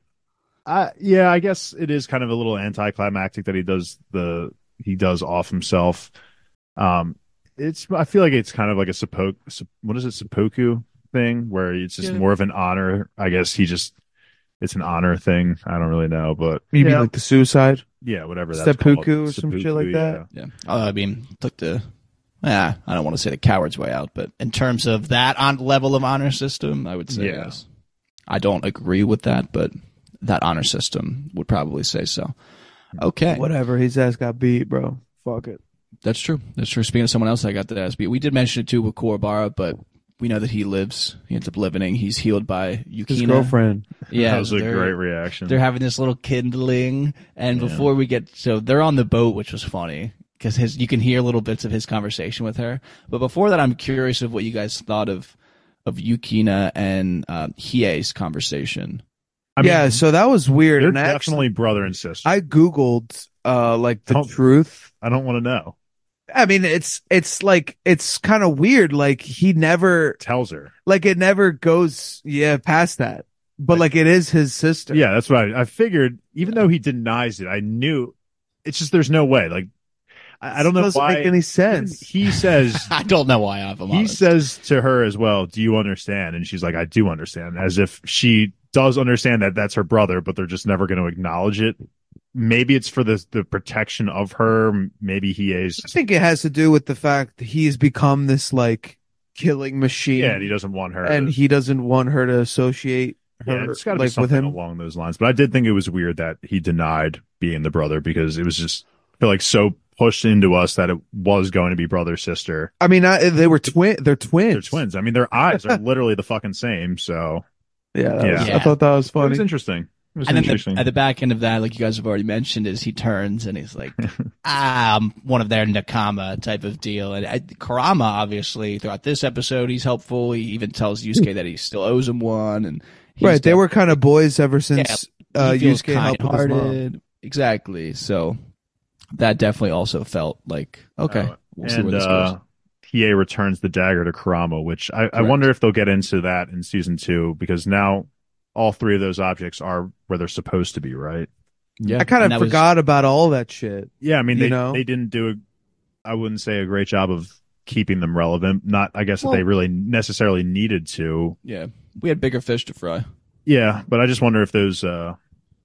I yeah, I guess it is kind of a little anticlimactic that he does the he does off himself. Um, it's I feel like it's kind of like a seppo, what is it seppuku thing where it's just Yeah. more of an honor. I guess he just it's an honor thing. I don't really know, but You mean yeah, like the suicide? yeah, whatever that's Seppuku called. or some shit Seppuku, like yeah. that? Yeah, uh, I mean, took the. Yeah, I don't want to say the coward's way out, but in terms of that on level of honor system, I would say Yeah. yes. I don't agree with that, but that honor system would probably say so. Okay, Whatever. His ass got beat, bro. Fuck it. that's true. That's true. Speaking of someone else, I got the ass beat. We did mention it too with Kuwabara, but we know that he lives. He ends up living. He's healed by Yukina. His girlfriend. Yeah, that was a they're- great reaction. They're having this little kindling, and Yeah. before we get so they're on the boat, which was funny because his you can hear little bits of his conversation with her. But before that, I'm curious of what you guys thought of of Yukina and uh, Hiei's conversation. I mean, yeah, so that was weird. they're And actually, definitely brother and sister. I, I Googled uh like the Don't- truth. I don't want to know. I mean, it's it's like it's kind of weird. Like he never, Tells her. like it never goes, yeah, past that. But like it is his sister. Yeah, that's what I, I figured. Even though he denies it, I knew. It's just there's no way. Like I, I don't know Doesn't why. make any sense. He says I don't know why I'm he honest. says to her as well, "Do you understand?" And she's like, "I do understand," as if she does understand that that's her brother, but they're just never going to acknowledge it. Maybe it's for the the protection of her. Maybe he is. I think it has to do with the fact that he's become this like killing machine. Yeah, and he doesn't want her. and to, he doesn't want her to associate her yeah, it's got to be like with something him. along those lines. But I did think it was weird that he denied being the brother because it was just I feel like so pushed into us that it was going to be brother sister. I mean, I, they were twin. They're twins. They're twins. I mean, their eyes are literally the fucking same. So Yeah, that Yeah. Was, Yeah. I thought that was it funny. was interesting. It was And then interesting. the, at the back end of that, like you guys have already mentioned, is he turns and he's like, ah, I'm one of their Nakama type of deal. And I, Karama, obviously, throughout this episode, he's helpful. He even tells Yusuke that he still owes him one. And he's Right, they def- were kind of boys ever since uh, he feels Yusuke helped with his mom. kind-hearted. Exactly. So that definitely also felt like, okay, Uh, we'll see and where this uh, goes. Hiei returns the dagger to Kurama, which I, I Correct. wonder if they'll get into that in season two because now all three of those objects are where they're supposed to be, right? Yeah. I kind And of that was- forgot about all that shit. Yeah, I mean You they know? they didn't do a, I wouldn't say a great job of keeping them relevant. Not I guess Well- that they really necessarily needed to. yeah. We had bigger fish to fry. Yeah, but I just wonder if those uh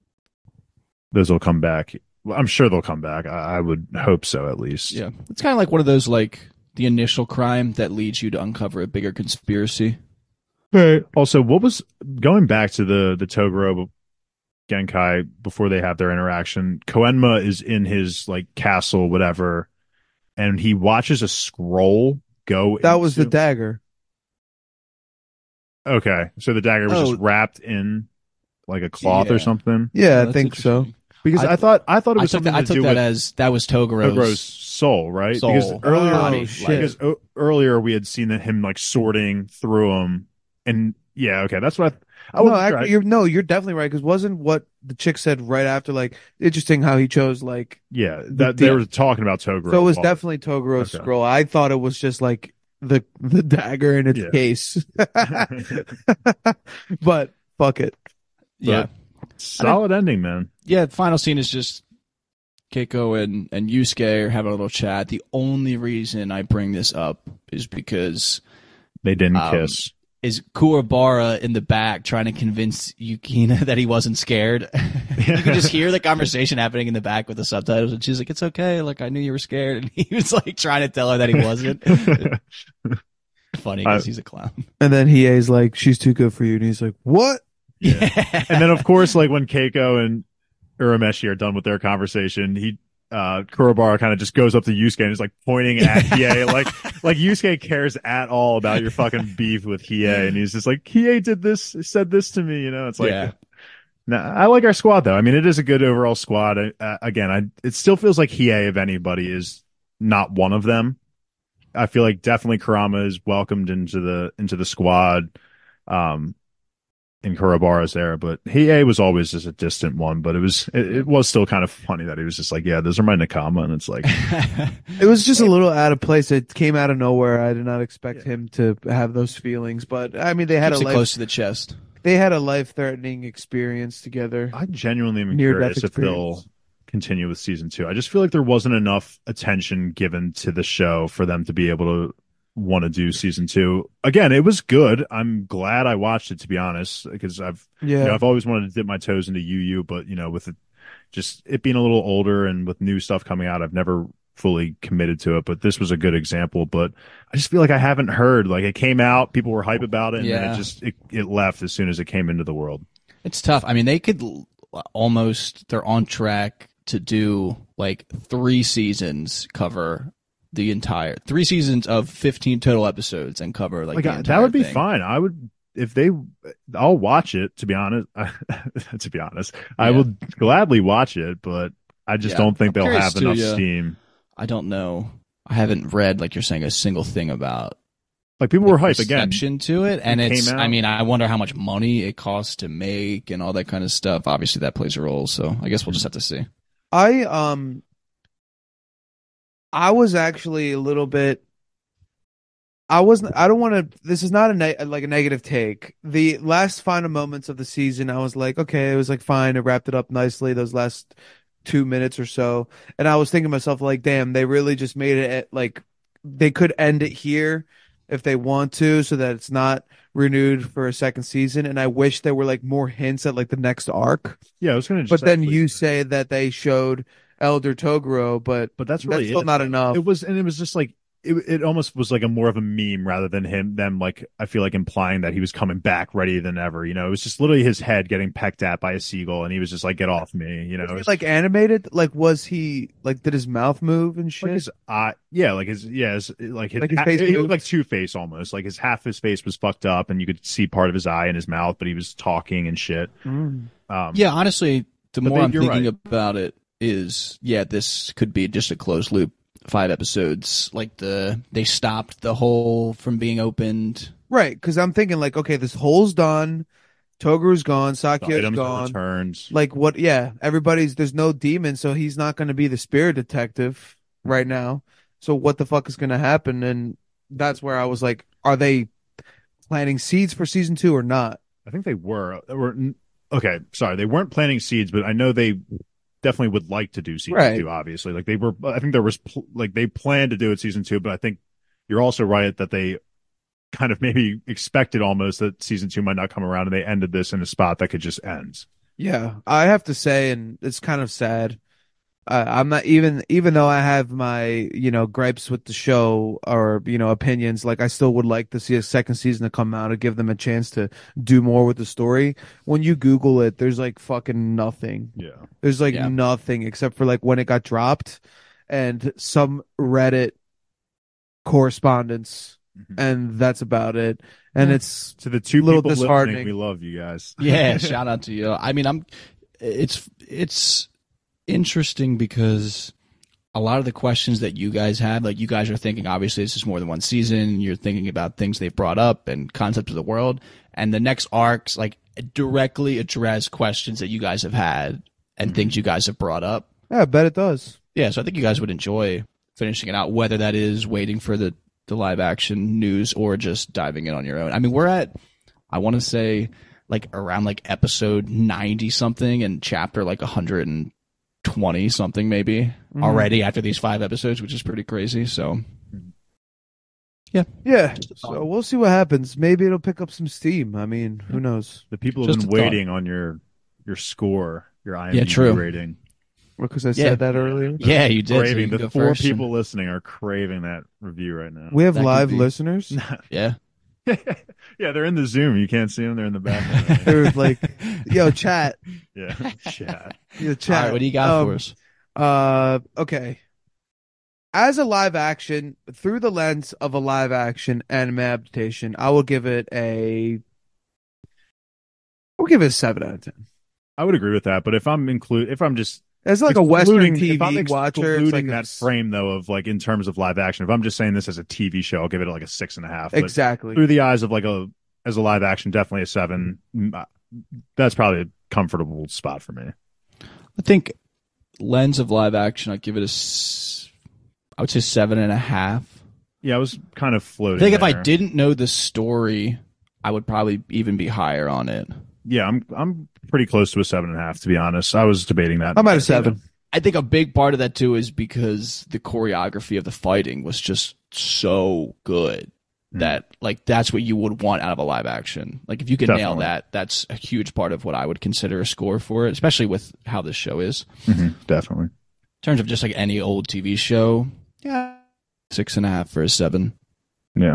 those will come back. Well, I'm sure they'll come back. I, I would hope so at least. Yeah. It's kind of like one of those, like, the initial crime that leads you to uncover a bigger conspiracy. Right. Also, what was going back to the the Toguro Genkai before they have their interaction? Koenma is in his like castle, whatever, and he watches a scroll go. That was the into- dagger. Okay, so the dagger was Oh. just wrapped in like a cloth Yeah. or something. Yeah, I That's think so. interesting. Because I, I- thought I thought it I was took something that, I to took do that with as that was Togoro's. Togoro's soul, right? soul. Because earlier, Oh, body, shit. like- because o- earlier we had seen that him like sorting through them, and yeah, okay, that's what I. I no, wasn't sure. actually, you're no, you're definitely right. Because wasn't what the chick said right after like interesting how he chose like Yeah, that the- they were talking about Toguro. so it was Well, definitely Togoro's Okay. scroll. I thought it was just like the the dagger in its Yeah. case. But fuck it. Yeah. Solid ending, man. Yeah, the final scene is just Keiko and, and Yusuke are having a little chat. The only reason I bring this up is because They didn't Um, kiss. is Kuwabara in the back trying to convince Yukina that he wasn't scared. You can just hear the conversation happening in the back with the subtitles, and she's like, "It's okay. Like, I knew you were scared," and he was like trying to tell her that he wasn't. Funny because he's a clown. And then Hiei's like, she's too good for you. And he's like, what? Yeah. And then, of course, like when Keiko and Urameshi are done with their conversation, he uh Kurobara kind of just goes up to Yusuke and is like pointing at Hiei, like like Yusuke cares at all about your fucking beef with Hiei, and he's just like, Hiei did this, said this to me, you know. It's like, Yeah. nah, I like our squad though. I mean, it is a good overall squad. Uh, again, I it still feels like Hiei, if anybody, is not one of them. I feel like definitely Kurama is welcomed into the into the squad. Um, in Kurobara's there, but Hiei was always just a distant one, but it was it, it was still kind of funny that he was just like, yeah, those are my Nakama, and it's like, It was just a little out of place. It came out of nowhere. I did not expect him to have those feelings, but I mean, they had Keeps a it life, close to the chest. they had a life-threatening experience together. I genuinely am Near-death curious if they'll experience. continue with season two. I just feel like there wasn't enough attention given to the show for them to be able to want to do season two. Again, it was good. I'm glad I watched it, to be honest, because I've Yeah. you know, I've always wanted to dip my toes into Yu Yu, but you know, with it just it being a little older and with new stuff coming out, I've never fully committed to it. But this was a good example. But I just feel like I haven't heard, like, it came out, people were hype about it, and then Yeah. it just it, it left as soon as it came into the world. It's tough. I mean, they could l- almost, they're on track to do like three seasons, cover the entire, three seasons of fifteen total episodes and cover like, Like the I- entire that would be thing. fine. I would if they. I'll watch it. To be honest, to be honest, I Yeah. would gladly watch it, but I just Yeah. don't think I'm they'll curious have too, enough yeah. steam. I don't know. I haven't read, like you're saying, a single thing about Like people were hype again. reception to it, and It it's. came I out. mean, I wonder how much money it costs to make and all that kind of stuff. Obviously, that plays a role. So I guess we'll just have to see. I um I was actually a little bit I wasn't I don't want to this is not a ne- like a negative take. The last final moments of the season, I was like, okay, it was like fine, it wrapped it up nicely those last two minutes or so. And I was thinking to myself like, damn, they really just made it at, like they could end it here if they want to so that it's not renewed for a second season, and I wish there were like more hints at like the next arc. Yeah, I was gonna. Just But then actually- you say that they showed Elder Toguro, but but that's really still it. not enough. It was, and it was just like it. It almost was like a more of a meme rather than him. Them like I feel like implying that he was coming back ready than ever. You know, it was just literally his head getting pecked at by a seagull, and he was just like, "Get off me!" You know, Was it he, was like animated? Like was he like did his mouth move and shit? like his eye, yeah, like his yeah, his, like his, Like his ha- face he looked moved? like Two Face almost. Like his half his face was fucked up, and you could see part of his eye and his mouth, but he was talking and shit. Mm. Um, Yeah, honestly, the But more they- I'm you're thinking right. about it is, yeah, this could be just a closed loop, five episodes. Like the they stopped the hole from being opened. Right, because I'm thinking like, okay, this hole's done, Toguru's gone, the Sakya's items gone. returns. Like what? Yeah, everybody's there's no demon, so he's not going to be the spirit detective right now. So what the fuck is going to happen? And that's where I was like, are they planting seeds for season two or not? I think they were. They were okay. Sorry, they weren't planting seeds, but I know they definitely would like to do season Right. two. Obviously, like they were. I think there was pl- like they planned to do it season two, but I think you're also right that they kind of maybe expected almost that season two might not come around, and they ended this in a spot that could just end. Yeah, I have to say, and it's kind of sad. Uh, I'm not even, even though I have my, you know, gripes with the show or, you know, opinions, like I still would like to see a second season to come out and give them a chance to do more with the story. When you Google it, there's like fucking nothing. Yeah, There's like Yeah. nothing except for like when it got dropped and some Reddit correspondence, Mhm. and that's about it. And Yeah. it's to the two Little people listening, disheartening. we love you guys. Yeah, shout out to you. I mean, I'm. It's it's interesting because a lot of the questions that you guys have, like you guys are thinking, obviously this is more than one season. You're thinking about things they've brought up and concepts of the world, and the next arcs like directly address questions that you guys have had and things you guys have brought up. yeah, I bet it does. Yeah, so I think you guys would enjoy finishing it out, whether that is waiting for the the live action news or just diving in on your own. I mean, we're at, I want to say, like around like episode ninety something and chapter like one hundred twenty something maybe mm-hmm. already after these five episodes, which is pretty crazy. So, yeah. Yeah. So we'll see what happens. Maybe it'll pick up some steam. I mean, who knows? The people have just been waiting on your your score, your I M D B yeah, true. rating. Because I yeah. said that earlier. Yeah, you did. Craving. So you the four people and... listening are craving that review right now. We have that live be... listeners. yeah. Yeah, they're in the Zoom. You can't see them. They're in the background. They're like, yo, chat. Yeah, chat. Yo, chat. All right, what do you got um, for us? Uh, okay. As a live action, through the lens of a live action anime adaptation, I will give it a. I'll give it a seven out of ten. I would agree with that, but if I'm include, if I'm just It's like a Western T if I'm V watcher. It's excluding like that a... frame though of like in terms of live action. If I'm just saying this as a T V show, I'll give it like a six and a half. But exactly. through the eyes of like a as a live action, definitely a seven. That's probably a comfortable spot for me. I think lens of live action, I'd give it a. I would say seven and a half. Yeah, I was kind of floating. I think there. if I didn't know the story, I would probably even be higher on it. Yeah, I'm I'm pretty close to a seven and a half, to be honest. I was debating that. I'm at a seven. I think a big part of that too is because the choreography of the fighting was just so good mm. that like that's what you would want out of a live action. Like if you can Definitely. nail that, that's a huge part of what I would consider a score for it, especially with how this show is. Mm-hmm. Definitely. In terms of just like any old T V show, yeah, six and a half for a seven. Yeah.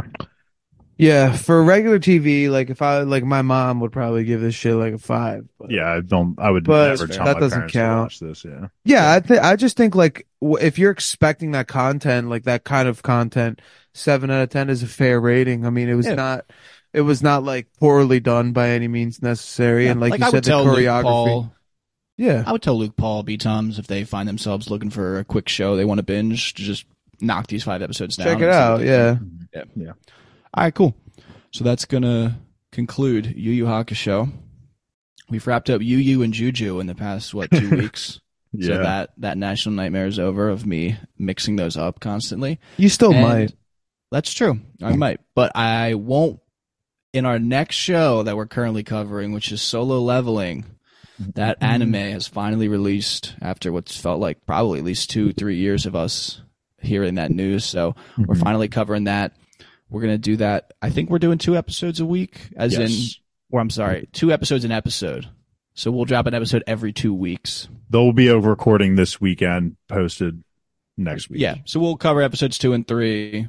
Yeah, for regular T V, like if I like my mom would probably give this shit like a five. But, Yeah, I don't. I would But never tell that my doesn't parents count. to watch this. Yeah. yeah, I th- I just think like w- if you're expecting that content, like that kind of content, seven out of ten is a fair rating. I mean, it was Yeah. not, it was not like poorly done by any means necessary. Yeah, And like, like you I said, would the tell Luke choreography. Paul, yeah, I would tell Luke Paul, B Toms, if they find themselves looking for a quick show they want to binge, to just knock these five episodes down. check it and see what out. they Yeah. think. Yeah. Yeah. All right, cool. So that's going to conclude Yu Yu Hakusho. We've wrapped up Yu Yu and Juju in the past, what, two weeks? Yeah. So that, that national nightmare is over of me mixing those up constantly. You still And might. That's true. I might. But I won't. In our next show that we're currently covering, which is Solo Leveling, that anime has finally released after what's felt like probably at least two, three years of us hearing that news. So we're finally covering that. We're going to do that. I think we're doing two episodes a week, as Yes. in, or I'm sorry, two episodes an episode. So we'll drop an episode every two weeks. They'll be over recording this weekend, posted next week. Yeah. So we'll cover episodes two and three,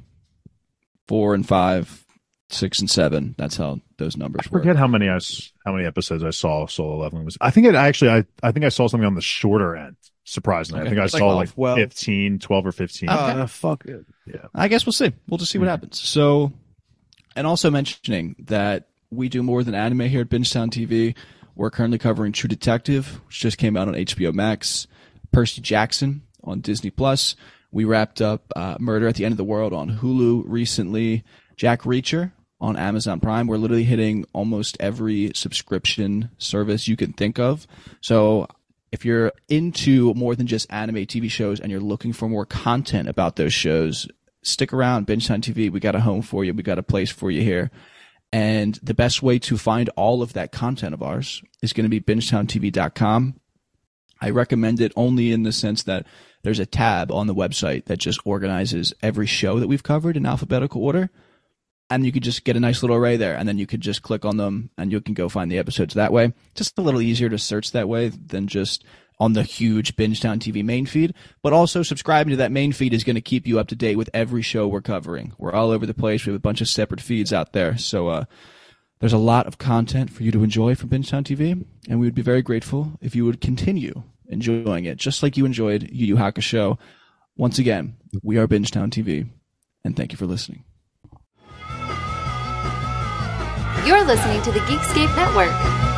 four and five, six and seven. That's how those numbers I work. forget how many I s- how many episodes I saw of Solo Leveling was. I think it actually I, I think I saw something on the shorter end. Surprisingly, Okay. I think I Like saw like twelve. fifteen, twelve or fifteen. Uh, Oh, fuck it. Yeah. I guess we'll see. We'll just see what happens. So, and also mentioning that we do more than anime here at Bingetown T V. We're currently covering True Detective, which just came out on H B O Max, Percy Jackson on Disney Plus. We wrapped up uh, Murder at the End of the World on Hulu recently. Jack Reacher on Amazon Prime. We're literally hitting almost every subscription service you can think of. So if you're into more than just anime T V shows and you're looking for more content about those shows, stick around. Bingetown T V, we got a home for you. We got a place for you here. And the best way to find all of that content of ours is going to be bingetown t v dot com. I recommend it only in the sense that there's a tab on the website that just organizes every show that we've covered in alphabetical order. And you could just get a nice little array there, and then you could just click on them, and you can go find the episodes that way. Just a little easier to search that way than just on the huge Bingetown T V main feed. But also subscribing to that main feed is going to keep you up to date with every show we're covering. We're all over the place. We have a bunch of separate feeds out there. So uh, there's a lot of content for you to enjoy from Bingetown T V, and we would be very grateful if you would continue enjoying it, just like you enjoyed Yu Yu Hakusho. Once again, we are Bingetown T V, and thank you for listening. You're listening to the Geekscape Network.